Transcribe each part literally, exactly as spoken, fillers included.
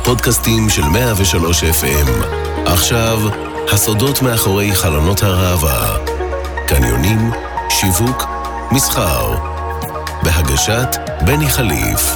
הפודקאסטים של מאה ושלוש אף אם. עכשיו, הסודות מאחורי חלונות הראווה. קניונים, שיווק, מסחר. בהגשת בני חליף.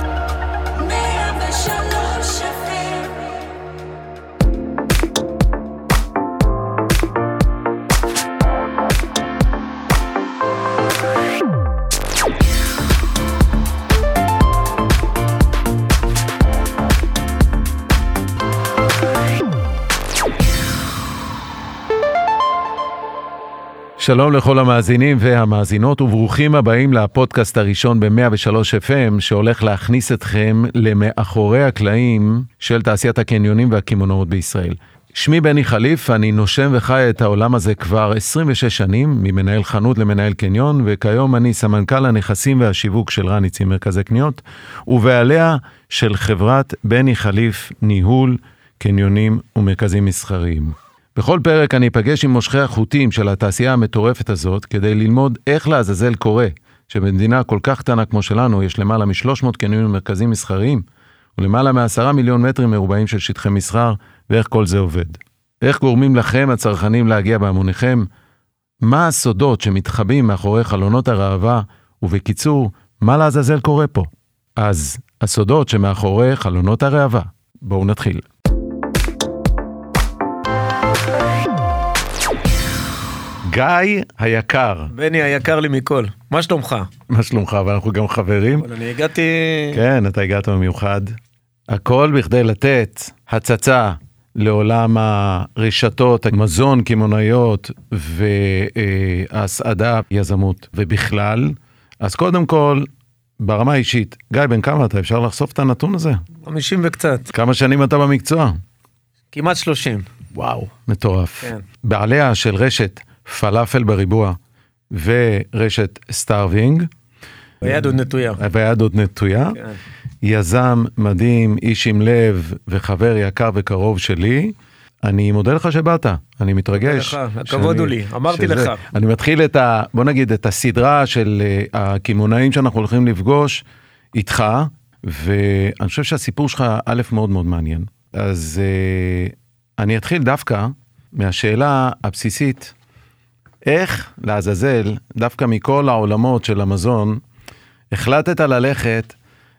שלום לכל המאזינים והמאזינות וברוכים הבאים לפודקאסט הראשון ב-מאה ושלוש אף אם שהולך להכניס אתכם למאחורי הקלעים של תעשיית הקניונים והקמעונאות בישראל. שמי בני חליף, אני נושם וחי את העולם הזה כבר עשרים ושש שנים, ממנהל חנות למנהל קניון, וכיום אני סמנכ"ל הנכסים והשיווק של רניצים מרכזי קניות, ובעליה של חברת בני חליף ניהול קניונים ומרכזים מסחריים. בכל פרק אני אפגש עם מושכי החוטים של התעשייה המטורפת הזאת, כדי ללמוד איך לעזאזל קורה, שבמדינה כל כך קטנה כמו שלנו, יש למעלה מ-שלוש מאות קניונים ומרכזים מסחריים, ולמעלה מ-עשרה מיליון מטרים מרובעים של שטחי מסחר, ואיך כל זה עובד. איך גורמים לכם, הצרכנים, להגיע בהמוניכם? מה הסודות שמתחבאים מאחורי חלונות הראווה, ובקיצור, מה לעזאזל קורה פה? אז הסודות שמאחורי חלונות הראווה. בואו נתחיל. גיא היקר. בני היקר לי מכל. מה שלומך? מה שלומך? ואנחנו גם חברים. אבל אני הגעתי... כן, אתה הגעת במיוחד. הכל בכדי לתת הצצה לעולם הרשתות, המזון, קמעונאיות והסעדה, יזמות ובכלל. אז קודם כל, ברמה האישית, גיא, בן כמה אתה? אפשר לחשוף את הנתון הזה? חמישים וקצת. כמה שנים אתה במקצוע? כמעט שלושים. וואו, מטורף. כן. בעליה של רשת פלאפל בריבוע ורשת סטארווינג. ביד עוד נטויה. ביד עוד נטויה. כן. יזם מדהים, איש עם לב וחבר יקר וקרוב שלי. אני מודה לך שבאת, אני מתרגש. לך, הכבוד הוא לי, אמרתי שזה, לך. אני מתחיל את ה, בוא נגיד, את הסדרה של uh, הקמעונאים שאנחנו הולכים לפגוש איתך, ואני חושב שהסיפור שלך א' מאוד מאוד מעניין. אז uh, אני אתחיל דווקא מהשאלה הבסיסית, איך לעזאזל, דווקא מכל העולמות של המזון, החלטת ללכת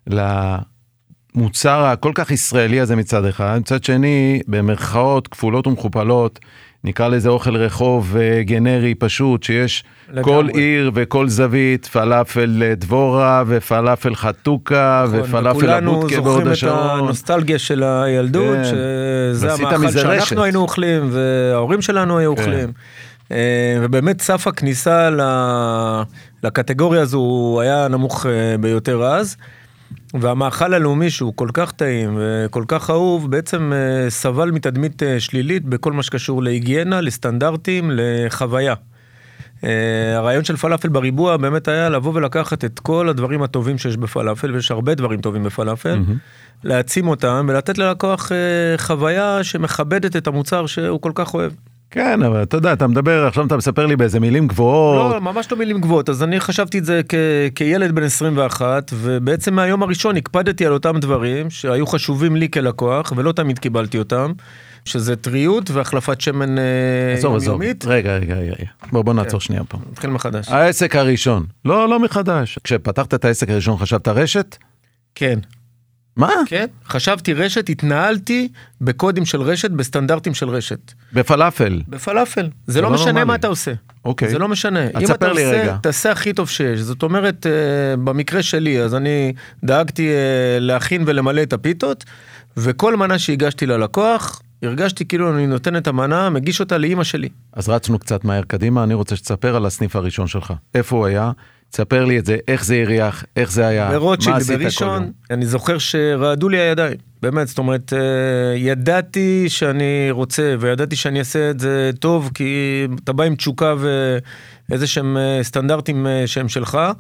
למוצר הכל כך ישראלי הזה מצד אחד, מצד שני, במרכאות כפולות ומכופלות, נקרא לזה אוכל רחוב גנרי פשוט, שיש לגמרי. כל עיר וכל זווית, פלאפל דבורה ופלאפל חתוקה נכון, ופלאפל הבודקה בהוד השרון. וכולנו זוכרים את הנוסטלגיה של הילדות, כן. שזה המאכל שאנחנו רשת. היינו אוכלים וההורים שלנו היו כן. אוכלים. ובאמת סף הכניסה לקטגוריה הזו היה נמוך ביותר אז, והמאכל הלאומי שהוא כל כך טעים וכל כך אהוב, בעצם סבל מתדמית שלילית בכל מה שקשור להיגיינה, לסטנדרטים, לחוויה. הרעיון של פלאפל בריבוע באמת היה לבוא ולקחת את כל הדברים הטובים שיש בפלאפל, ויש הרבה דברים טובים בפלאפל, mm-hmm. להעצים אותם ולתת ללקוח חוויה שמכבדת את המוצר שהוא כל כך אוהב. כן, אבל אתה יודע, אתה מדבר, עכשיו אתה מספר לי באיזה מילים גבוהות. לא, ממש לא מילים גבוהות, אז אני חשבתי את זה כ- כילד בן עשרים ואחת, ובעצם מהיום הראשון הקפדתי על אותם דברים שהיו חשובים לי כלקוח, ולא תמיד קיבלתי אותם, שזה טריות והחלפת שמן עזוב, יומיומית. עזוב, רגע, רגע, רגע. בוא, בוא נעצור כן. שנייה פה. נתחיל מחדש. העסק הראשון. לא, לא מחדש. כשפתחת את העסק הראשון, חשבת רשת? כן. מה? כן, חשבתי רשת, התנהלתי בקודים של רשת, בסטנדרטים של רשת. בפלאפל? בפלאפל. זה לא משנה מה אתה עושה. אוקיי. זה לא משנה. אם אתה עושה, תעשה הכי טוב שיש. זאת אומרת, במקרה שלי, אז אני דאגתי להכין ולמלא את הפיתות, וכל מנה שהגשתי ללקוח, הרגשתי כאילו אני נותן את המנה, מגיש אותה לאמא שלי. אז רצנו קצת מהר קדימה, אני רוצה שתספר על הסניף הראשון שלך. איפה הוא היה? תספר לי את זה, איך זה הריח, איך זה היה, ברוטשילד, בראשון, אני זוכר שרעדו לי הידיים, באמת, זאת אומרת, ידעתי שאני רוצה, וידעתי שאני אעשה את זה טוב, כי אתה בא עם תשוקה ואיזה שהם סטנדרטים שהם שלך,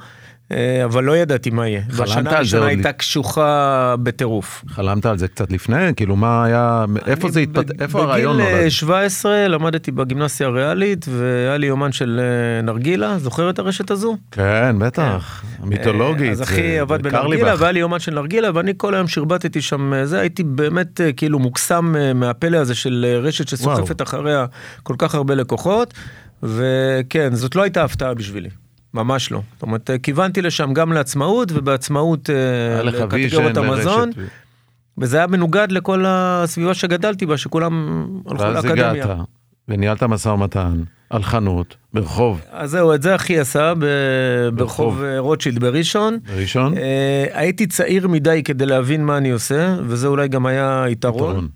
אבל לא ידעתי מה יהיה. בשנה הראשונה הייתה קשוחה בטירוף. חלמת על זה קצת לפני? כאילו מה היה, איפה זה התפתח, איפה הרעיון נולד? בגיל שבע עשרה למדתי בגימנסיה הריאלית, והיה לי יומן של נרגילה, זוכר את הרשת הזו? כן, בטח, מיתולוגית. אז אחי עבד בנרגילה, והיה לי יומן של נרגילה, ואני כל היום שרבטתי שם, זה הייתי באמת כאילו מוקסם מהפלא הזה של רשת שסוחפת אחריה כל כך הרבה לקוחות, וכן, זאת לא הייתה הפתעה בשבילי. ממש לא. זאת אומרת, כיוונתי לשם גם לעצמאות, ובעצמאות לקטגוריות המזון, וזה היה מנוגד לכל הסביבה שגדלתי בה, שכולם הלכו לאקדמיה. ואז הגעת, וניהלת משא ומתן, על חנות, ברחוב. אז זהו, את זה הכי עשה, ברחוב רוטשילד בראשון. בראשון? הייתי צעיר מדי כדי להבין מה אני עושה, וזה אולי גם היה יתרון.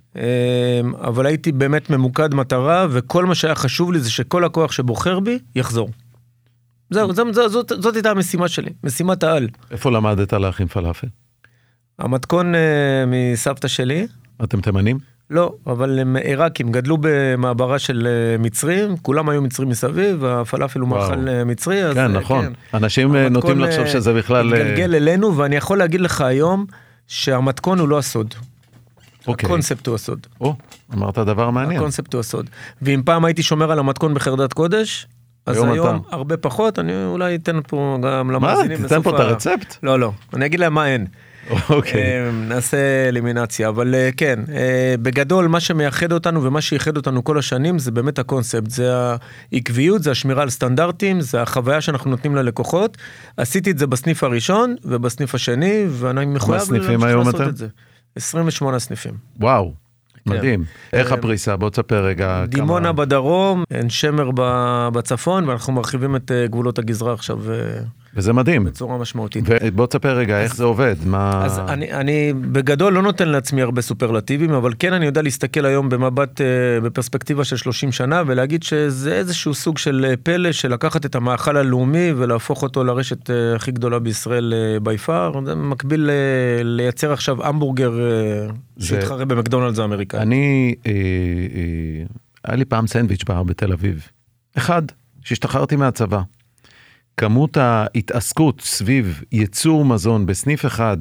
אבל הייתי באמת ממוקד מטרה, וכל מה שהיה חשוב לי זה שכל הכוח שבוחר בי יחזור. זהו, זאת, זאת, זאת הייתה המשימה שלי, משימת העל. איפה למדת להכין פלאפל? המתכון uh, מסבתא שלי. אתם תימנים? לא, אבל הם עיראקים, גדלו במעברה של uh, מצרים, כולם היו מצרים מסביב, והפלאפל הוא מאכל uh, מצרי. אז, כן, uh, נכון. כן. אנשים נוטים לחשוב שזה בכלל... התגלגל אלינו, ואני יכול להגיד לך היום, שהמתכון הוא לא הסוד. אוקיי. הקונספט הוא הסוד. או, אמרת דבר מעניין. הקונספט הוא הסוד. ואם פעם הייתי שומר על המתכון בחרדת קודש, אז היום, היום הרבה פחות, אני אולי אתן פה גם למאזינים. מה? תתן פה את הרצפט? לא, לא. אני אגיד להם מה אין. אוקיי. נעשה אלימינציה, אבל כן, בגדול מה שמייחד אותנו ומה שייחד אותנו כל השנים זה באמת הקונספט, זה העקביות, זה השמירה על סטנדרטים, זה החוויה שאנחנו נותנים ללקוחות. עשיתי את זה בסניף הראשון ובסניף השני, ואני מחויב לעשות את זה. עשרים ושמונה סניפים. וואו. מדהים. איך הפריסה? בוא תספר רגע. דימונה בדרום, עין שמר בצפון, ואנחנו מרחיבים את גבולות הגזרה עכשיו. וזה מדהים. בצורה משמעותית. ובוא תספר רגע, איך זה עובד? אז אני בגדול לא נותן לעצמי הרבה סופרלטיבים, אבל כן אני יודע להסתכל היום במבט, בפרספקטיבה של שלושים שנה, ולהגיד שזה איזשהו סוג של פלא, של לקחת את המאכל הלאומי, ולהפוך אותו לרשת הכי גדולה בישראל ביפר. זה מקביל לייצר עכשיו המבורגר שהתחרה במקדונלדס האמריקאי. אני, היה לי פעם סנדוויץ' בר בתל אביב. אחד, שהשתחררתי מהצבא. כמות ההתעסקות סביב ייצור מזון בסניף אחד,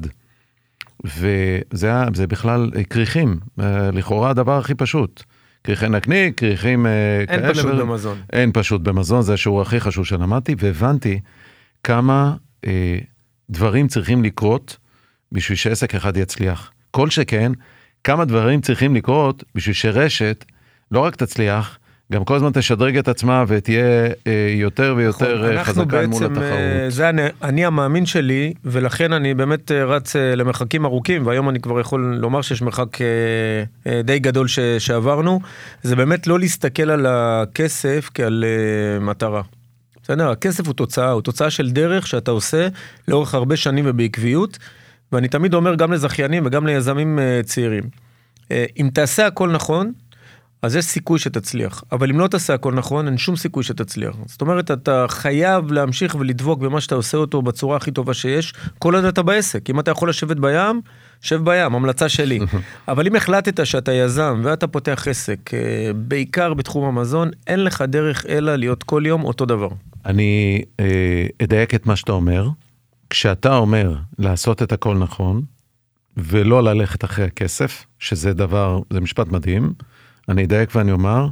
וזה זה בכלל כריכים, לכאורה הדבר הכי פשוט. כריכי נקניק, כריכים אין כאלה. פשוט ו... במזון. אין פשוט במזון, זה השיעור הכי חשוב שלמדתי, והבנתי כמה אה, דברים צריכים לקרות בשביל שעסק אחד יצליח. כל שכן, כמה דברים צריכים לקרות בשביל שרשת לא רק תצליח, גם כל הזמן תשדרג את עצמה ותהיה אה, יותר ויותר נכון, חזקה מול התחרות. זה אני, אני המאמין שלי, ולכן אני באמת רץ למרחקים ארוכים, והיום אני כבר יכול לומר שיש מרחק אה, אה, די גדול ש, שעברנו, זה באמת לא להסתכל על הכסף כעל אה, מטרה. בסדר, הכסף הוא תוצאה, הוא תוצאה של דרך שאתה עושה לאורך הרבה שנים ובעקביות, ואני תמיד אומר גם לזכיינים וגם ליזמים אה, צעירים, אה, אם תעשה הכל נכון, אז יש סיכוי שתצליח, אבל אם לא תעשה הכל נכון, אין שום סיכוי שתצליח. זאת אומרת, אתה חייב להמשיך ולדבוק במה שאתה עושה אותו בצורה הכי טובה שיש, כל עוד אתה בעסק. אם אתה יכול לשבת בים, שב בים, המלצה שלי. אבל אם החלטת שאתה יזם ואתה פותח עסק, בעיקר בתחום המזון, אין לך דרך אלא להיות כל יום אותו דבר. אני אה, אדייק את מה שאתה אומר. כשאתה אומר לעשות את הכל נכון, ולא ללכת אחרי הכסף, שזה דבר, זה משפט מדהים, אני אדייק ואני אומר,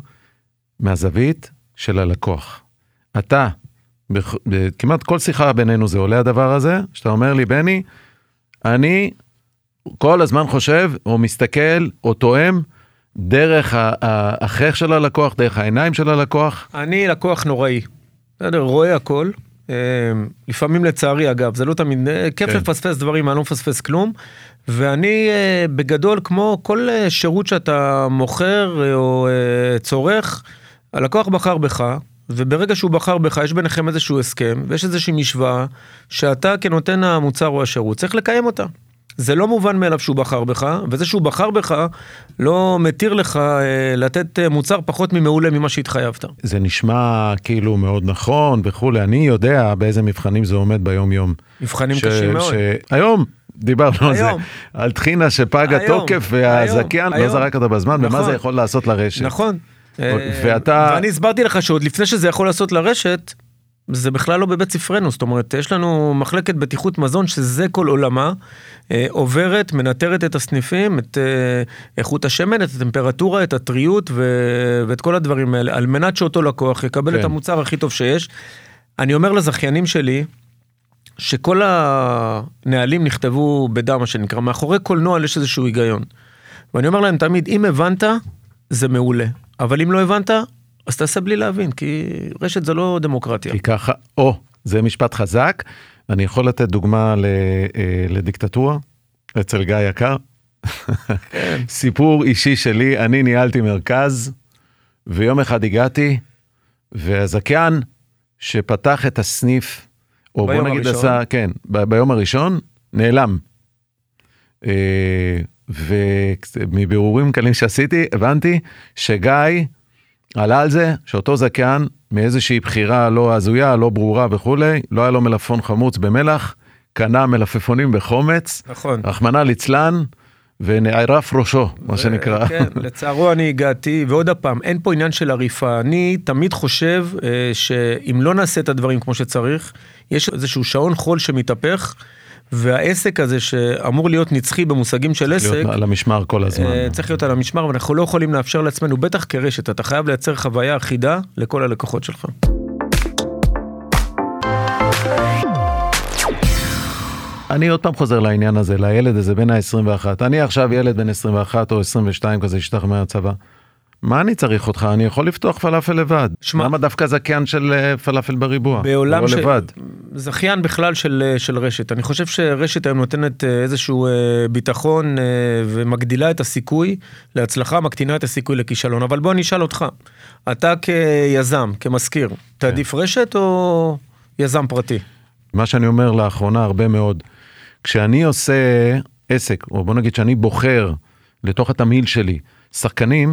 מהזווית של הלקוח. אתה, כמעט כל שיחה בינינו זה עולה הדבר הזה, שאתה אומר לי, בני, אני כל הזמן חושב, או מסתכל, או תואם, דרך ההכרח של הלקוח, דרך העיניים של הלקוח. אני לקוח נוראי. בסדר, רואה הכל. לפעמים לצערי, אגב, זה לא תמיד, כיף לפספס דברים, אני לא מפספס כלום. ואני בגדול, כמו כל שירות שאתה מוכר או צורך, הלקוח בחר בך, וברגע שהוא בחר בך, יש ביניכם איזשהו הסכם, ויש איזושהי משוואה, שאתה כנותן המוצר או השירות, צריך לקיים אותה. זה לא מובן מאליו שהוא בחר בך, וזה שהוא בחר בך, לא מתיר לך לתת מוצר פחות ממעולה ממה שהתחייבת. זה נשמע כאילו מאוד נכון וכו'. אני יודע באיזה מבחנים זה עומד ביום יום. מבחנים ש- קשים מאוד. ש- היום דיברנו על זה, על תחינה שפג התוקף והזכיין, לא זרק אותה בזמן, ומה זה יכול לעשות לרשת. נכון. ואתה... ואני הסברתי לך שעוד לפני שזה יכול לעשות לרשת, זה בכלל לא בבית ספרנו, זאת אומרת, יש לנו מחלקת בטיחות מזון, שזה כל עולמה, אה, עוברת, מנטרת את הסניפים, את אה, איכות השמן, את הטמפרטורה, את הטריות, ו- ואת כל הדברים האלה, על מנת שאותו לקוח יקבל כן. את המוצר הכי טוב שיש. אני אומר לזכיינים שלי, שכל הנהלים נכתבו בדם, מה שנקרא, מאחורי כל נוהל יש איזשהו היגיון. ואני אומר להם תמיד, אם הבנת, זה מעולה. אבל אם לא הבנת, אז תעשה בלי להבין, כי רשת זה לא דמוקרטיה. כי ככה, או, זה משפט חזק, אני יכול לתת דוגמה לדיקטטורה, אצל גיא יקר. כן. סיפור אישי שלי, אני ניהלתי מרכז, ויום אחד הגעתי, והזכיין שפתח את הסניף, או בוא נגיד עשה, כן, ב- ביום הראשון, נעלם. ומבירורים קלים שעשיתי, הבנתי שגיא עלה על זה, שאותו זכיין, מאיזושהי בחירה לא הזויה, לא ברורה וכולי, לא היה לו מלפפון חמוץ במלח, קנה מלפפונים בחומץ, נכון. רחמנא ליצלן, ונערף ראשו, מה שנקרא. כן, לצערו אני הגעתי, ועוד הפעם, אין פה עניין של עריפה, אני תמיד חושב שאם לא נעשה את הדברים כמו שצריך, יש איזשהו שעון חול שמתהפך, והעסק הזה שאמור להיות נצחי במושגים של עסק, צריך להיות על המשמר כל הזמן. צריך להיות על המשמר, ואנחנו לא יכולים לאפשר לעצמנו, בטח כרשת, אתה חייב לייצר חוויה אחידה לכל הלקוחות שלך. אני עוד פעם חוזר לעניין הזה, לילד הזה בין ה-עשרים ואחת. אני עכשיו ילד בין עשרים ואחת או עשרים ושתיים כזה השתחרר מהצבא. מה אני צריך אותך? אני יכול לפתוח פלאפל לבד. שמה? למה דווקא זכיין של פלאפל בריבוע? בעולם של... לבד. זכיין בכלל של, של רשת. אני חושב שרשת היום נותנת איזשהו ביטחון ומגדילה את הסיכוי להצלחה, מקטינה את הסיכוי לכישלון. אבל בוא נשאל אותך. אתה כיזם, כמזכיר, תעדיף רשת או יזם פרטי? מה שאני אומר לאחרונה הרבה מאוד, כשאני עושה עסק, או בוא נגיד שאני בוחר לתוך התמהיל שלי שחקנים,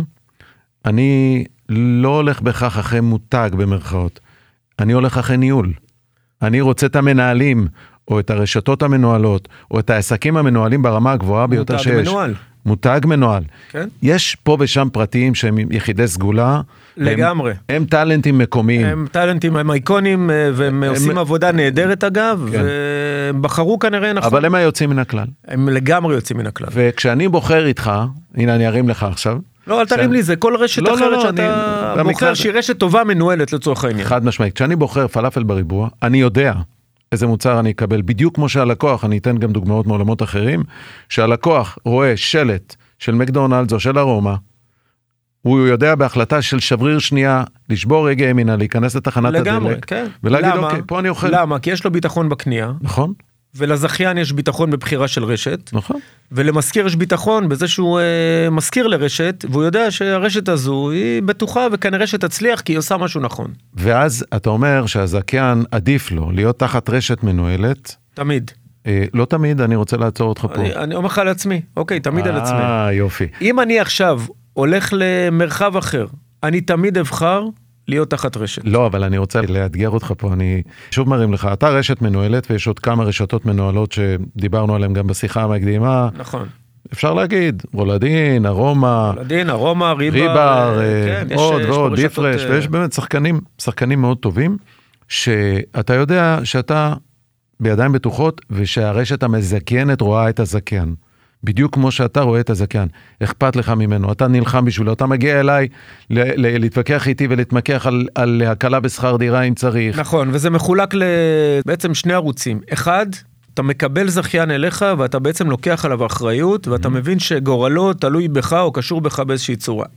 אני לא הולך בכך אחרי מותג במרכאות, אני הולך אחרי ניהול. אני רוצה את המנהלים, או את הרשתות המנוהלות, או את העסקים המנוהלים ברמה הגבוהה ביותר שיש. מותג מנוהל. מותג מנוהל. כן. יש פה ושם פרטיים שהם יחידי סגולה. לגמרי. הם, הם טלנטים מקומיים. הם טלנטים, הם אייקונים, והם הם, עושים עבודה נהדרת אגב, כן. והם בחרו כנראה נכון. אבל הם היוצאים מן הכלל. הם לגמרי יוצאים מן הכלל. וכשאני בוחר איתך, הנה אני ארים לך עכשיו. לא, אל תרים לי, זה כל רשת לא, אחרת לא, לא, שאתה אני, בוחר שהיא רשת טובה מנוהלת לצורך העניין. חד משמעית. כשאני בוחר פלאפל בריבוע, אני יודע איזה מוצר אני אקבל. בדיוק כמו שהלקוח, אני אתן גם דוגמאות מעולמות אחרים, שהלקוח רואה שלט של מקדונלדס או של ארומה, הוא יודע בהחלטה של שבריר שנייה, לשבור רגע ימינה, להיכנס לתחנת לגמרי, הדלק, כן. ולהגיד אוקיי, פה אני אוכל. למה? כי יש לו ביטחון בקנייה. נכון. ולזכיין יש ביטחון בבחירה של רשת. נכון. ולמזכיר יש ביטחון בזה שהוא אה, מזכיר לרשת, והוא יודע שהרשת הזו היא בטוחה וכנראה שתצליח כי היא עושה משהו נכון. ואז אתה אומר שהזכיין עדיף לו להיות תחת רשת מנוהלת. תמיד. אה, לא תמיד, אני רוצה לעצור אותך פה. אני, אני אומר לך על עצמי, אוקיי, תמיד על עצמי. אה, יופי. אם אני עכשיו הולך למרחב אחר, אני תמיד אבחר להיות תחת רשת. לא, אבל אני רוצה לאתגר אותך פה, אני שוב מרים לך, אתה רשת מנוהלת, ויש עוד כמה רשתות מנוהלות שדיברנו עליהן גם בשיחה המקדימה. נכון. אפשר להגיד, רולדין, ארומה, רולדין, ארומה, ריבר, ריבר כן, עוד יש, ועוד, יש דיפרש, רשתות... ויש באמת שחקנים, שחקנים מאוד טובים, שאתה יודע שאתה בידיים בטוחות, ושהרשת המזכיינת רואה את הזכיין. בדיוק כמו שאתה רואה את הזכיין, אכפת לך ממנו, אתה נלחם בשבילו, אתה מגיע אליי ל- ל- להתווכח איתי ולהתמקח על, על הקלה בשכר דירה אם צריך. נכון, וזה מחולק בעצם שני ערוצים. אחד, אתה מקבל זכיין אליך ואתה בעצם לוקח עליו אחריות, ואתה מבין שגורלו תלוי בך או קשור בך באיזושהי צורה.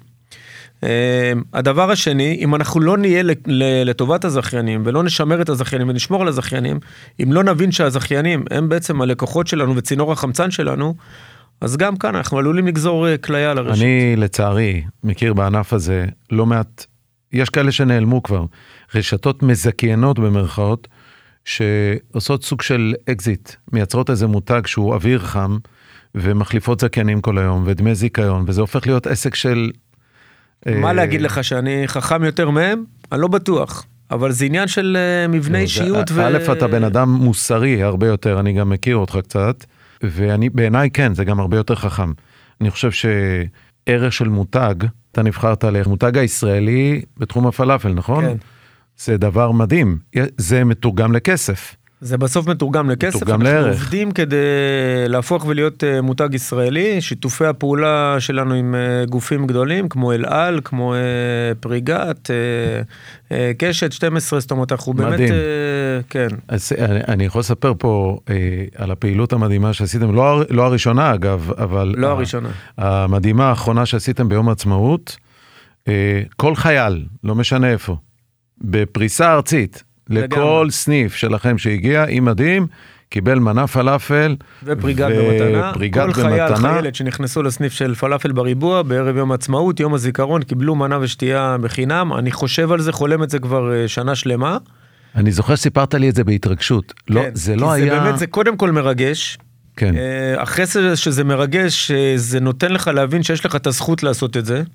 הדבר השני, אם אנחנו לא נהיה לטובת הזכיינים ולא נשמר את הזכיינים ונשמור על הזכיינים, אם לא נבין שהזכיינים הם בעצם הלקוחות שלנו וצינור החמצן שלנו, אז גם כאן אנחנו עלולים לגזור כליה על הרשת. אני לצערי מכיר בענף הזה לא מעט, יש כאלה שנעלמו כבר, רשתות מזכיינות במרכאות, שעושות סוג של אקזיט, מייצרות איזה מותג שהוא אוויר חם, ומחליפות זכיינים כל היום, ודמי זיכיון, וזה הופך להיות עסק של... מה להגיד לך, שאני חכם יותר מהם? אני לא בטוח. אבל זה עניין של מבנה אישיות ו... א', אתה בן אדם מוסרי הרבה יותר, אני גם מכיר אותך קצת, ואני, בעיניי כן, זה גם הרבה יותר חכם. אני חושב שערך של מותג, אתה נבחרת עליך, מותג הישראלי בתחום הפלאפל, נכון? כן. זה דבר מדהים, זה מתורגם לכסף. זה בסוף מתורגם לכסף, מתורגם אנחנו לערך. עובדים כדי להפוך ולהיות מותג ישראלי, שיתופי הפעולה שלנו עם גופים גדולים, כמו אל על, כמו פריגת, קשת, שתים עשרה, זאת אומרת, אנחנו באמת, מדהים. כן. אז אני, אני יכול לספר פה אה, על הפעילות המדהימה שעשיתם, לא, לא הראשונה אגב, אבל... לא הראשונה. המדהימה האחרונה שעשיתם ביום העצמאות, אה, כל חייל, לא משנה איפה, בפריסה ארצית, לכל סניף שלכם שהגיע, עם מדהים, קיבל מנה פלאפל. ופריגת במתנה. ופריגת כל חייל, במתנה. חיילת שנכנסו לסניף של פלאפל בריבוע, בערב יום העצמאות, יום הזיכרון, קיבלו מנה ושתייה בחינם. אני חושב על זה, חולם את זה כבר שנה שלמה. אני זוכר שסיפרת לי את זה בהתרגשות. כן, לא, זה לא היה... זה באמת, זה קודם כל מרגש. כן. אחרי זה שזה מרגש, זה נותן לך להבין שיש לך את הזכות לעשות את זה.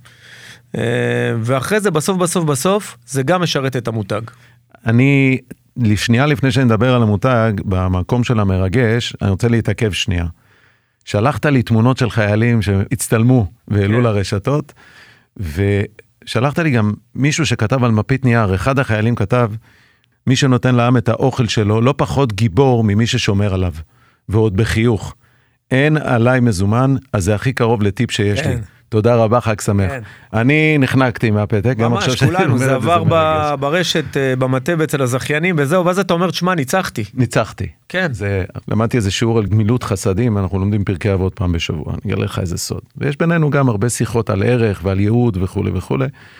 ואחרי זה, בסוף, בסוף, בסוף, זה גם משרת את המותג. אני, לשנייה לפני שאני מדבר על המותג, במקום של המרגש, אני רוצה להתעכב שנייה. שלחת לי תמונות של חיילים שהצטלמו והעלו כן. לרשתות, ושלחת לי גם מישהו שכתב על מפית נייר, אחד החיילים כתב, מי שנותן לעם את האוכל שלו, לא פחות גיבור ממי ששומר עליו, ועוד בחיוך. אין עליי מזומן, אז זה הכי קרוב לטיפ שיש כן. לי. תודה רבה, חג שמח. כן. אני נחנקתי מהפתק. ממש, כולנו, זה עבר ב- ברשת, במטב אצל הזכיינים, וזהו, ואז אתה אומר, שמה, ניצחתי. ניצחתי. כן. זה, למדתי איזה שיעור על גמילות חסדים, אנחנו לומדים פרקי אבות פעם בשבוע, אני אגלה לך איזה סוד. ויש בינינו גם הרבה שיחות על ערך ועל ייעוד וכו' וכו'.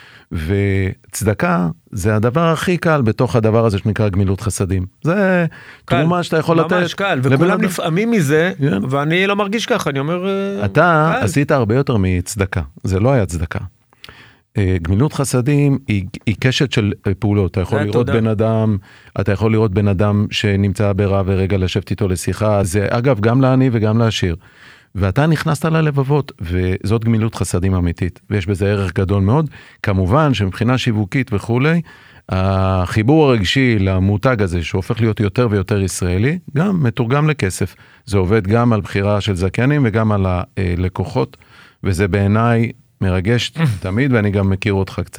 וצדקה זה הדבר הכי קל בתוך הדבר הזה שנקרא גמילות חסדים. זה תרומה שאתה יכול לתת. ממש קל, וכולם נפעמים מזה, ואני לא מרגיש ככה, אני אומר... אתה עשית הרבה יותר מצדקה, זה לא היה צדקה. גמילות חסדים היא קשת של פעולות, אתה יכול לראות בן אדם, אתה יכול לראות בן אדם שנמצא ברע ורגע לשבת איתו לשיחה, זה אגב גם לעני וגם לעשיר. ואתה נכנסת ללבבות, וזאת גמילות חסדים אמיתית, ויש בזה ערך גדול מאוד. כמובן שמבחינה שיווקית וכולי, החיבור הרגשי למותג הזה, שהופך להיות יותר ויותר ישראלי, גם מתורגם לכסף. זה עובד גם על בחירה של זכיינים, וגם על הלקוחות, וזה בעיניי מרגש תמיד, ואני גם מכיר אותך קצת.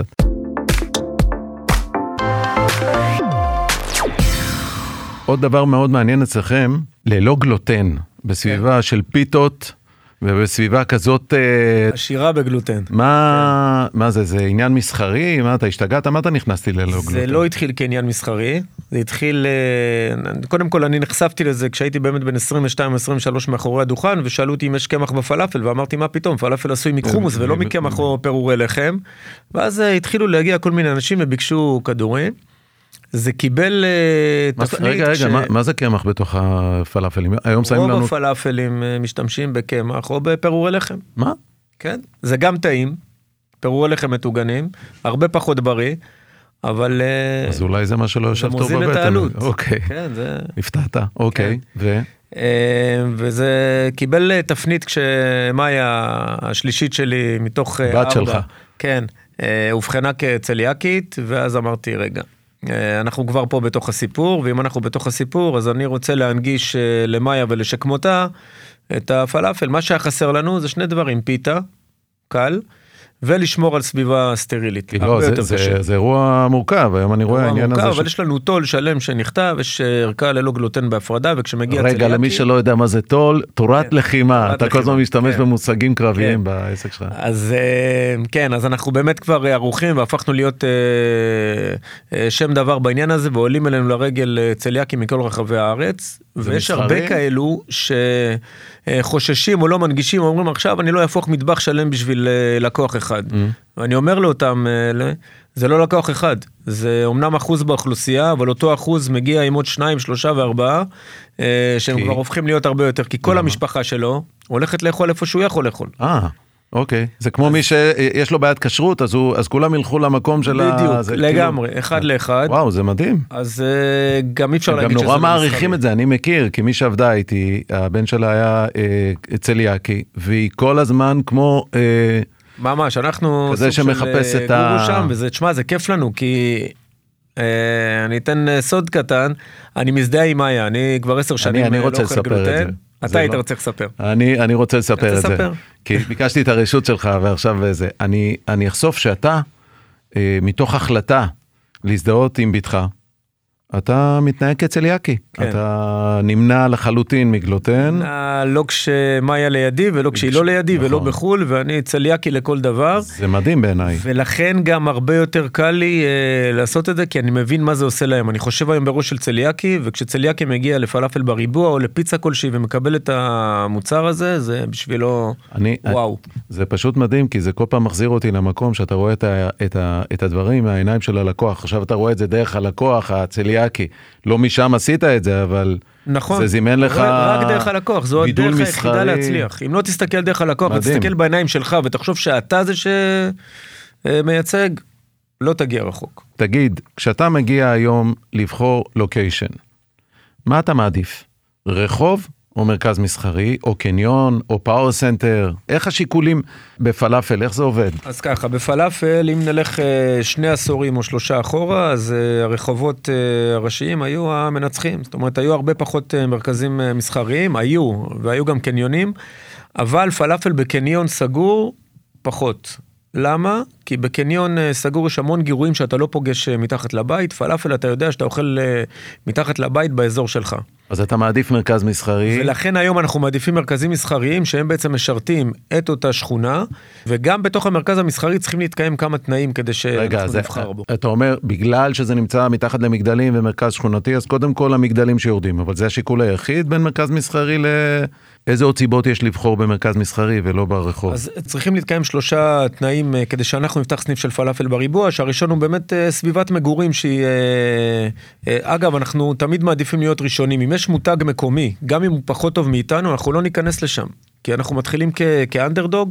עוד דבר מאוד מעניין אצלכם, ללא גלוטן. בסביבה של פיתות, ובסביבה כזאת... עשירה בגלוטן. מה, מה זה? זה עניין מסחרי? מה אתה השתגעת? מה אתה נכנסתי ללא גלוטן? זה לא התחיל כעניין מסחרי, זה התחיל... קודם כל אני נחשפתי לזה כשהייתי באמת בין עשרים ושתיים עשרים ושלוש מאחורי הדוכן, ושאלו אותי אם יש קמח בפלאפל, ואמרתי מה פתאום, פלאפל עשוי מקחומוס ולא מקמח או פירורי לחם, ואז התחילו להגיע כל מיני אנשים וביקשו כדורים, זה קיבל תפנית... רגע, רגע, מה, מה זה קמח בתוך הפלאפלים? היום שמים לנו... רוב הפלאפלים משתמשים בקמח או בפירורי לחם. מה? כן, זה גם טעים, פירורי לחם מטוגנים, הרבה פחות בריא, אבל... אז אולי זה מה שלא יושב טוב בבטן. זה מוזיל את העלות. אוקיי. כן, זה... הפתעת, אוקיי, ו... וזה קיבל תפנית כשמאיה השלישית שלי מתוך ארבע. בת שלך. כן, הובחנה כצליאקית, ואז אמרתי, רגע. אנחנו כבר פה בתוך הסיפור, ואם אנחנו בתוך הסיפור, אז אני רוצה להנגיש למאיה ולשכמותה את הפלאפל. מה שהיה חסר לנו זה שני דברים, פיתה, קל, ולשמור על סביבה סטרילית. לא, זה, זה, זה אירוע מורכב, היום אני רואה העניין הזה. אבל ש... יש לנו טול שלם שנכתב, יש ערכה ללא גלוטן בהפרדה, וכשמגיע צליאקי... רגע, למי שלא יודע מה זה טול, תורת כן, לחימה, אתה כל הזמן משתמש כן. במושגים קרביים כן. בעסק שלך. אז כן, אז אנחנו באמת כבר ערוכים, והפכנו להיות שם דבר בעניין הזה, ועולים אלינו לרגל צליאקי מכל רחבי הארץ, ויש מסחרי? הרבה כאלו שחוששים או לא מנגישים, אומרים עכשיו אני לא יהפוך מטבח שלם בשביל לקוח אחד. Mm. ואני אומר לאותם, זה לא לקוח אחד, זה אומנם אחוז באוכלוסייה, אבל אותו אחוז מגיע עם עוד שניים, שלושה וארבעה, שהם כי... כבר הופכים להיות הרבה יותר, כי כל למה? המשפחה שלו הולכת לאכול איפה שהוא יכול לאכול. אה. אוקיי, זה כמו מי שיש לו בעיית כשרות, אז, הוא, אז כולם ילכו למקום של ה... בדיוק, לגמרי, כאילו... אחד לאחד. וואו, זה מדהים. אז גם אי אפשר להגיד שזה... גם נורא מעריכים את זה, אני מכיר, כי מי שעבדה איתי, הבן שלה היה אה, צליאקי, והיא כל הזמן כמו... אה, ממש, אנחנו... כזה שמחפש את ה... גורו שם, וזה, תשמע, זה כיף לנו, כי... אה, אני אתן סוד קטן, אני מזדהה עם מאיה, אני כבר עשר שנים אני, אני רוצה לא לספר את זה. אתה היית רוצה לספר. אני, אני רוצה לספר את זה. כי ביקשתי את הרשות שלך, ועכשיו זה. אני, אני אחשוף שאתה, אה, מתוך החלטה, להזדהות עם ביתך, אתה מתנהג כצליאקי, כן. אתה נמנע לחלוטין מגלוטן. לא כשמאיה לידי ולא כשהיא לא לידי נכון. ולא בחול, ואני צליאקי לכל דבר. זה מדהים בעיניי. ולכן גם הרבה יותר קל לי אה, לעשות את זה, כי אני מבין מה זה עושה להם. אני חושב היום בראש של צליאקי, וכשצליאקי מגיע לפלאפל בריבוע או לפיצה כלשהי ומקבל את המוצר הזה, זה בשבילו אני, וואו. זה פשוט מדהים, כי זה כל פעם מחזיר אותי למקום שאתה רואה את, ה, את, ה, את הדברים מהעיניים של הלקוח. עכשיו אתה רואה את זה דרך הלקוח, הצליאקי. לא משם עשית את זה, אבל נכון. זה זימן לך רק דרך הלקוח, זו הדרך היחידה להצליח. אם לא תסתכל דרך הלקוח, ותסתכל בעיניים שלך, ותחשוב שאתה זה שמייצג, לא תגיע רחוק. תגיד, כשאתה מגיע היום לבחור לוקיישן, מה אתה מעדיף? רחוב או מרכז מסחרי, או קניון, או פאוור סנטר? איך השיקולים בפלאפל, איך זה עובד? אז ככה, בפלאפל, אם נלך שני עשורים או שלושה אחורה, אז הרחובות הראשיים היו המנצחים. זאת אומרת, היו הרבה פחות מרכזים מסחריים, היו, והיו גם קניונים, אבל פלאפל בקניון סגור, פחות. למה? כי בקניון סגור יש המון גירויים שאתה לא פוגש מתחת לבית, פלאפל אתה יודע שאתה אוכל מתחת לבית באזור שלך. אז אתה מעדיף מרכז מסחרי. ולכן היום אנחנו מעדיפים מרכזים מסחריים שהם בעצם משרתים את אותה שכונה, וגם בתוך המרכז המסחרי צריכים להתקיים כמה תנאים כדי שאנחנו נבחר בו. אתה אומר, בגלל שזה נמצא מתחת למגדלים ומרכז שכונתי, אז קודם כל המגדלים שיורדים, אבל זה השיקול היחיד בין מרכז מסחרי ל... איזה עוד סיבות יש לבחור במרכז מסחרי ולא ברחוב? אז צריכים להתקיים שלושה תנאים כדי שאנחנו נפתח סניף של פלאפל בריבוע, שהראשון הוא באמת סביבת מגורים שהיא, אגב, אנחנו תמיד מעדיפים להיות ראשונים. אם יש מותג מקומי, גם אם הוא פחות טוב מאיתנו, אנחנו לא ניכנס לשם. כי אנחנו מתחילים כ- כאנדרדוג,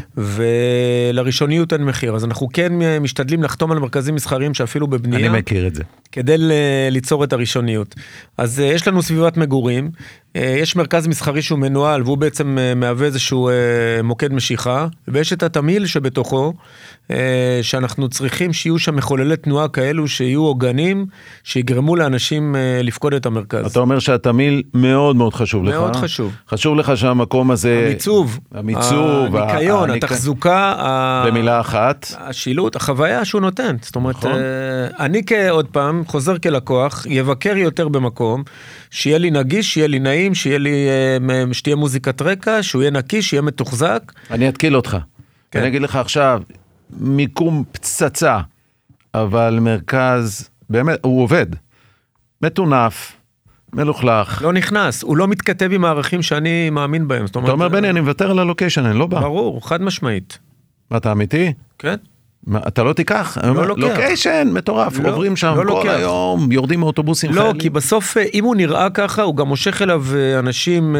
ולראשוניות אין מחיר. אז אנחנו כן משתדלים לחתום על מרכזים מסחריים שאפילו בבנייה. אני מכיר את זה. כדי ליצור את הראשוניות. אז יש לנו סביבת מגורים, יש מרכז מסחרי שהוא מנוהל, והוא בעצם מהווה איזשהו מוקד משיכה, ויש את התמיל שבתוכו, שאנחנו צריכים שיהיו שם מחוללי תנועה כאלו, שיהיו עוגנים, שיגרמו לאנשים לפקוד את המרכז. אתה אומר שהתמיל מאוד מאוד חשוב לך. מאוד חשוב. חשוב לך שהמקום הזה... המיצוב. המיצוב. הניקיון, התחזוקה. במילה אחת. השילוט, החוויה שהוא נותן. זאת אומרת, אני כעוד פעם, חוזר כלקוח, יבקר יותר במקום, שיהיה לי נגיש, שיהיה לי נעים, שיהיה לי, שתהיה מוזיקת רקע, שהוא יהיה נקי, שיהיה מתוחזק. אני אתקיל אותך. כן. אני אגיד לך עכשיו, מיקום פצצה, אבל מרכז, באמת, הוא עובד. מטונף, מלוכלך. לא נכנס, הוא לא מתכתב עם הערכים שאני מאמין בהם. אתה אומר, בני, אני מוותר על הלוקיישן, אני לא בא. ברור, חד משמעית. מה, אתה אמיתי? כן. מה, אתה לא תיקח? לא לוקח. לוקיישן, מטורף, לא, עוברים שם לא כל היום, יורדים מאוטובוסים לא, חיילים. כי בסוף, אם הוא נראה ככה, הוא גם מושך אליו אנשים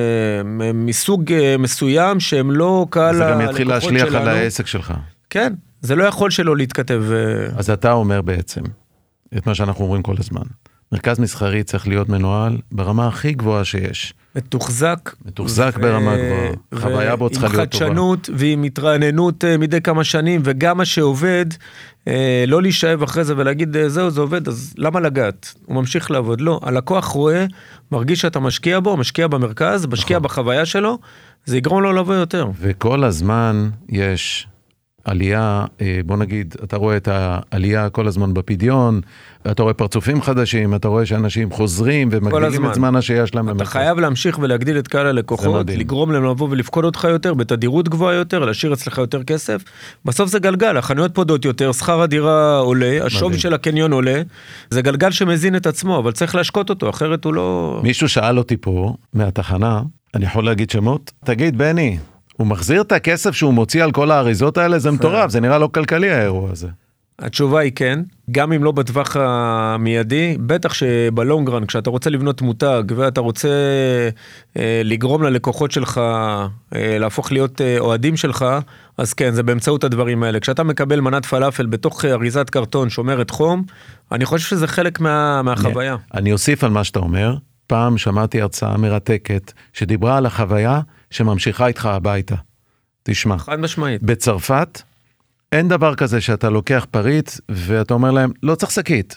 מסוג מסוים, שהם לא קהל הלקוחות שלנו. זה גם יתחיל להשליח על העסק שלך. כן, זה לא יכול שלא להתכתב. אז אתה אומר בעצם, את מה שאנחנו אומרים כל הזמן. מרכז מסחרי צריך להיות מנוהל ברמה הכי גבוהה שיש. מתוחזק. מתוחזק ו... ברמה גבוהה. חוויה בו צריכה להיות טובה. עם חדשנות ועם התרעננות מדי כמה שנים, וגם מה שעובד, לא להישאב אחרי זה ולהגיד, זהו, זה עובד, אז למה לגעת? הוא ממשיך לעבוד. לא, הלקוח רואה, מרגיש שאתה משקיע בו, משקיע במרכז, משקיע נכון. בחוויה שלו, זה יגרום לו לבוא יותר. וכל הזמן יש... עלייה, בוא נגיד, אתה רואה את העלייה כל הזמן בפדיון, אתה רואה פרצופים חדשים, אתה רואה שאנשים חוזרים ומגדילים את זמן שיש להם. אתה חייב להמשיך ולהגדיל את קהל הלקוחות, לגרום להם לבוא ולפקוד אותך יותר, בתדירות גבוהה יותר, להשאיר אצלך יותר כסף. בסוף זה גלגל, החנויות פודות יותר, שכר הדירה עולה, השווי של הקניון עולה, זה גלגל שמזין את עצמו, אבל צריך להשקות אותו, אחרת הוא לא... מישהו שאל אותי פה, מהתחנה, אני יכול להגיד שמות? תגיד, בני, הוא מחזיר את הכסף שהוא מוציא על כל האריזות האלה, זה מטורף, זה נראה לא כלכלי האירוע הזה. התשובה היא כן, גם אם לא בטווח המיידי, בטח שבלונגרן, כשאתה רוצה לבנות מותג, ואתה רוצה אה, לגרום ללקוחות שלך, אה, להפוך להיות אה, אוהדים שלך, אז כן, זה באמצעות הדברים האלה. כשאתה מקבל מנת פלאפל בתוך אריזת קרטון שומרת חום, אני חושב שזה חלק מה, מהחוויה. אני אוסיף על מה שאתה אומר, פעם שמעתי הרצאה מרתקת, שדיברה על החוויה שממשיכה איתך הביתה. תשמע. חד משמעית. בצרפת, אין דבר כזה שאתה לוקח פריט, ואתה אומר להם, לא צריך שקית.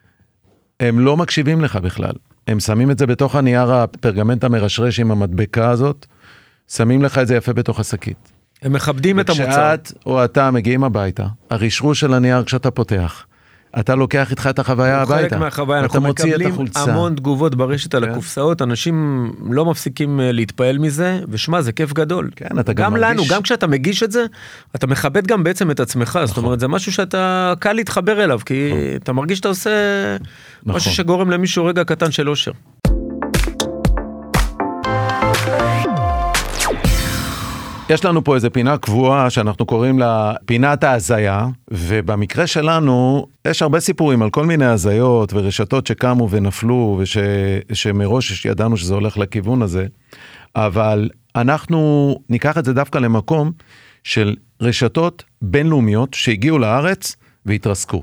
הם לא מקשיבים לך בכלל. הם שמים את זה בתוך הנייר הפרגמנט המרשרש עם המדבקה הזאת, שמים לך את זה יפה בתוך השקית. הם מכבדים את המוצר. וכשאת או אתה מגיעים הביתה, הרשרוש של הנייר כשאתה פותח, אתה לוקח איתך את החוויה הביתה. חלק מהחוויה, אנחנו מקבלים המון תגובות ברשת על הקופסאות, אנשים לא מפסיקים להתפעל מזה, ושמה, זה כיף גדול. גם לנו, גם כשאתה מגיש את זה, אתה מכבד גם בעצם את עצמך, זאת אומרת, זה משהו שאתה קל להתחבר אליו, כי אתה מרגיש שאתה עושה משהו שגורם למישהו רגע קטן של אושר. יש לנו פה איזו פינה קבועה שאנחנו קוראים לה פינת ההזיה, ובמקרה שלנו יש הרבה סיפורים על כל מיני הזיות ורשתות שקמו ונפלו, ושמראש ידענו שזה הולך לכיוון הזה, אבל אנחנו ניקח את זה דווקא למקום של רשתות בינלאומיות שהגיעו לארץ והתרסקו.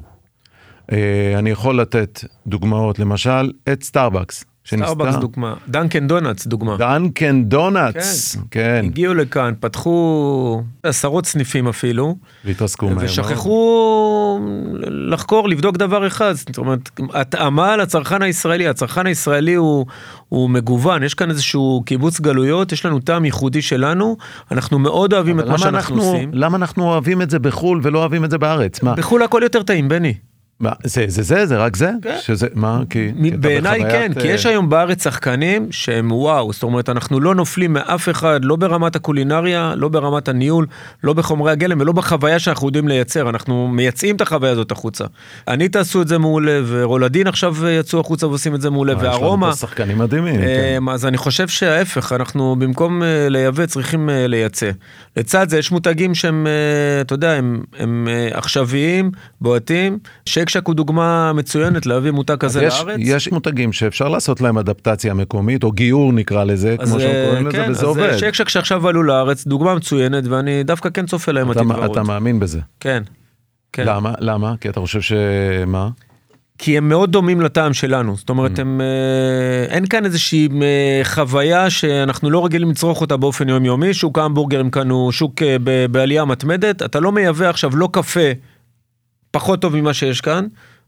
אני יכול לתת דוגמאות, למשל את סטארבקס. סטארבקס דוגמה, דנקן דונטס דוגמה. דנקן דונטס, כן. הגיעו לכאן, פתחו עשרות סניפים אפילו. והתרסקו מהם. ושכחו לחקור, לבדוק דבר אחד. זאת אומרת, התאמה לצרכן הישראלי. הצרכן הישראלי הוא, הוא מגוון. יש כאן איזשהו קיבוץ גלויות, יש לנו טעם ייחודי שלנו. אנחנו מאוד אוהבים את מה שאנחנו עושים. למה אנחנו אוהבים את זה בחול ולא אוהבים את זה בארץ? בחול הכל יותר טעים, בני. מה, זה, זה, זה, זה רק זה? כן. שזה, מה, כי... בעיניי כן, כי יש היום בארץ שחקנים שהם וואו, זאת אומרת, אנחנו לא נופלים מאף אחד, לא ברמת הקולינריה, לא ברמת הניהול, לא בחומרי הגלם, ולא בחוויה שאנחנו יודעים לייצר, אנחנו מייצאים את החוויה הזאת החוצה. אני תעשו את זה מעולה, ורולדין עכשיו יצאו החוצה ועושים את זה מעולה, והארומה... יש לנו פה שחקנים מדהימים. אז אני חושב שההפך, אנחנו במקום לייבא צריכים לייצא. לצד זה יש מותגים שהם, אתה יודע, הם, הם עכשוויים, בועטים, שקשק הוא דוגמה מצוינת להביא מותג כזה יש, לארץ. יש מותגים שאפשר לעשות להם אדפטציה מקומית, או גיור נקרא לזה, כמו שאנחנו קוראים כן, לזה, וזה עובד. אז שקשק שעכשיו עלו לארץ, דוגמה מצוינת, ואני דווקא כן צופה להם עתיד ועוד. אתה מאמין בזה? כן. כן. למה? למה? כי אתה חושב שמה? כי הם מאוד דומים לטעם שלנו, זאת אומרת, הם, אין כאן איזושהי חוויה שאנחנו לא רגילים לצרוך אותה באופן יומיומי, שוק ההמבורגרים כאן הוא שוק בעלייה מתמדת, אתה לא מייבא עכשיו לא קפה פחות טוב ממה שיש כאן,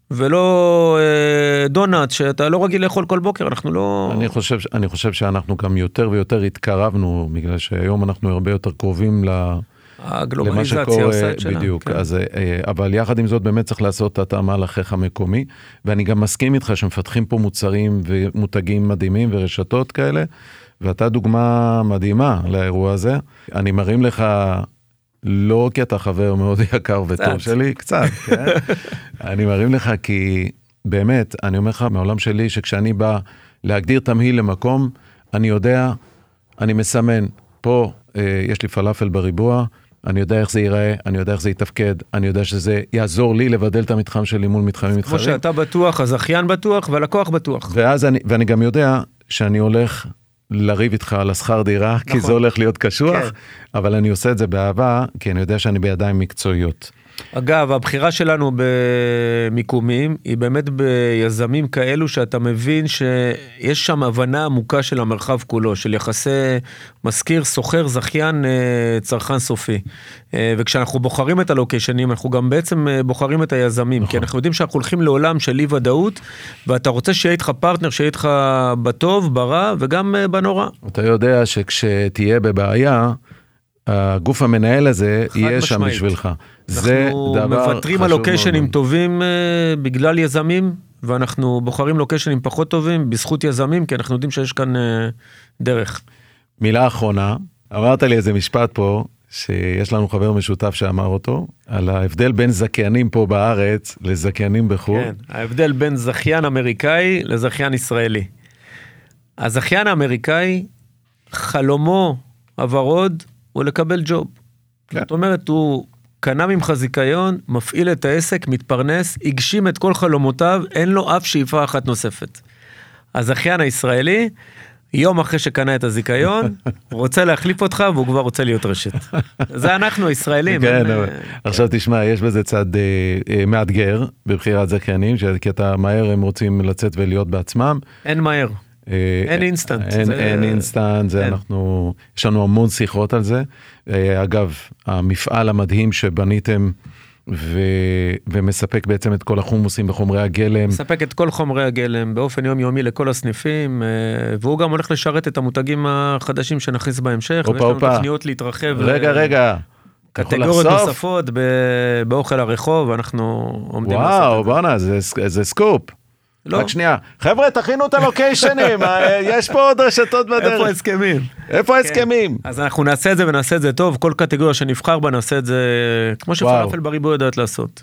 ולא אה, דונט שאתה לא רגיל לאכול כל בוקר, אנחנו לא... אני חושב, אני חושב שאנחנו גם יותר ויותר התקרבנו, בגלל שהיום אנחנו הרבה יותר קרובים ל... הגלובליזציה עושה את שלה. בדיוק, כן. אז, אבל יחד עם זאת באמת צריך לעשות את התאמה לחיך המקומי, ואני גם מסכים איתך שמפתחים פה מוצרים ומותגים מדהימים ורשתות כאלה, ואתה דוגמה מדהימה לאירוע הזה. אני מרים לך... לא כי אתה חבר מאוד יקר וטוב שלי, קצת, כן? אני מרים לך כי באמת, אני אומר לך מהעולם שלי, שכשאני בא להגדיר תמהיל למקום, אני יודע, אני מסמן, פה אה, יש לי פלאפל בריבוע, אני יודע איך זה ייראה, אני יודע איך זה יתפקד, אני יודע שזה יעזור לי לבדל את המתחם שלי מול מתחמים מתחרים. כמו שאתה בטוח, הזכיין בטוח, והלקוח בטוח. ואז אני, ואני גם יודע שאני הולך... לריב איתך על השכר דירה, נכון. כי זה הולך להיות קשוח, כן. אבל אני עושה את זה באהבה, כי אני יודע שאני בידיים מקצועיות. אגב, הבחירה שלנו במיקומים, היא באמת ביזמים כאלו, שאתה מבין שיש שם הבנה עמוקה של המרחב כולו, של יחסי מזכיר, סוחר, זכיין, צרכן סופי. וכשאנחנו בוחרים את הלוקיישנים, אנחנו גם בעצם בוחרים את היזמים, נכון. כי אנחנו יודעים שאנחנו הולכים לעולם של אי ודאות, ואתה רוצה שיהיה איתך פרטנר, שיהיה איתך בטוב, ברע, וגם בנורא. אתה יודע שכשתהיה בבעיה, הגוף המנהל הזה יהיה שם בשבילך. אנחנו מבטרים על לוקיישנים טובים בגלל יזמים, ואנחנו בוחרים לוקיישנים פחות טובים בזכות יזמים, כי אנחנו יודעים שיש כאן דרך. מילה אחרונה, אמרת לי איזה משפט פה, שיש לנו חבר משותף שאמר אותו, על ההבדל בין זכיינים פה בארץ לזכיינים בחו"ל. כן, ההבדל בין זכיין אמריקאי לזכיין ישראלי. הזכיין האמריקאי, חלומו הוורוד, הוא לקבל ג'וב. כן. זאת אומרת, הוא קנה ממך זיקיון, מפעיל את העסק, מתפרנס, הגשים את כל חלומותיו, אין לו אף שאיפה אחת נוספת. הזכיין הישראלי, יום אחרי שקנה את הזיקיון, רוצה להחליף אותך, והוא כבר רוצה להיות רשת. זה אנחנו הישראלים. כן, אבל... עכשיו תשמע, יש בזה צד מאתגר, בבחירת זכיינים, כי אתה מהר הם רוצים לצאת ולהיות בעצמם. אין מהר. אין אינסטנט. אין אינסטנט, זה אנחנו, יש לנו המון שיחות על זה. אגב, המפעל המדהים שבניתם, ומספק בעצם את כל החומוסים וחומרי הגלם. מספק את כל חומרי הגלם באופן יומיומי לכל הסניפים, והוא גם הולך לשרת את המותגים החדשים שנכניס בהמשך, ויש לנו תוכניות להתרחב. רגע, רגע. קטגוריות נוספות באוכל הרחוב, אנחנו עומדים לעשות את זה. וואו, בוא'נה, זה סקופ. לא. רק שנייה, חבר'ה, תכינו את הלוקיישנים, יש פה עוד רשתות בדרך. איפה הסכמים? איפה הסכמים? אז אנחנו נעשה את זה ונעשה את זה טוב, כל קטגוריה שנבחר בה נעשה את זה, כמו שפלאפל בריבוע יודעת לעשות.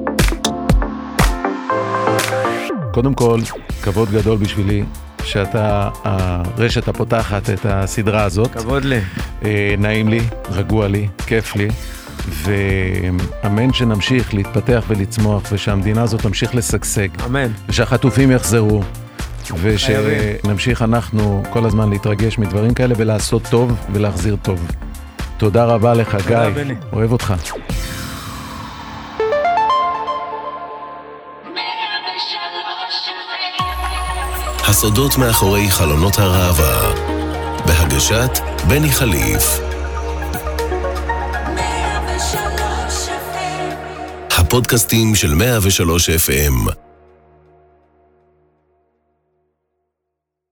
קודם כל, כבוד גדול בשבילי, שאתה הרשת הפותחת את הסדרה הזאת. כבוד לי. נעים לי, רגוע לי, כיף לי. ואמן שנמשיך להתפתח ולצמוח, ושהמדינה הזאת תמשיך לשגשג. אמן. ושהחטופים יחזרו, ושנמשיך אנחנו כל הזמן להתרגש מדברים כאלה, ולעשות טוב ולהחזיר טוב. תודה רבה לך, גיא. בני. אוהב אותך. הסודות מאחורי חלונות הראווה, בהגשת בני חליף. הפודקאסטים של מאה ושלוש אף אם.